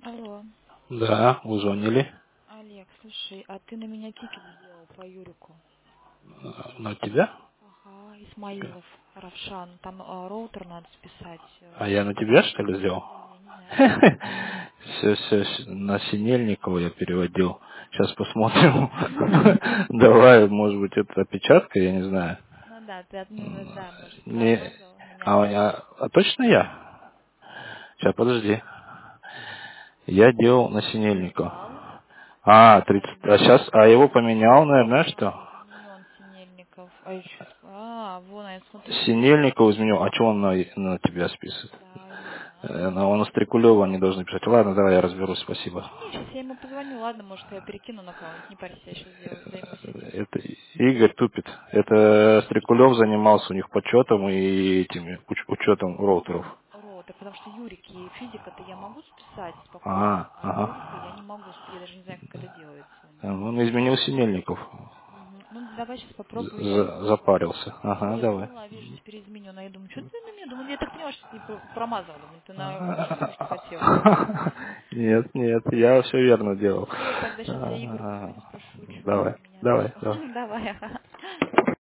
Алло, Да, вы звонили. Олег, слушай, а ты на меня тикет сделал по Юрику? На тебя? Ага, Исмаилов, Равшан. Там роутер надо списать. А я на тебя, что ли, сделал? Да, я не знаю, что это. Все, на Синельникова я переводил. Сейчас посмотрим. Давай, может быть, это опечатка, я не знаю. Ну да, ты одну, да, может, Не... промазал меня. А точно я? Сейчас, подожди. Я делал на Синельникова. Написал. А, Так, 30. А где? сейчас, а его поменял, наверное, что? А, изменен Синельников. А, я что вон, я смотрю. Синельникова изменил. А что он на тебя списывает? Да, не знаю. Он на Стрекулева не должны писать. Ладно, давай я разберусь, спасибо. Не, сейчас я ему позвоню, ладно, может, я перекину на кого-нибудь, не парься, я сейчас займусь этим. Это Игорь тупит. Это Стрекулев занимался у них подсчетом и этими учетом роутеров. Так потому что Юрик и физика-то я могу списать спокойно, Ага, а Юрика я ага. не могу, я даже не знаю, как это делается. Он изменил Синельников. Мгм. Ну, давай сейчас попробую я его. Запарился. Ну, Ага, я давай. поняла, вижу, теперь изменю. А я думаю, что ты на меня? Думаю, я так поняла, что ты промазал. Думаю, ты на Исмаилова, что хотел. Нет, нет, я все верно делал. Все, тогда сейчас я Игоря позвоню, спрошу, что Давай, у меня давай, там. давай. Давай, ага.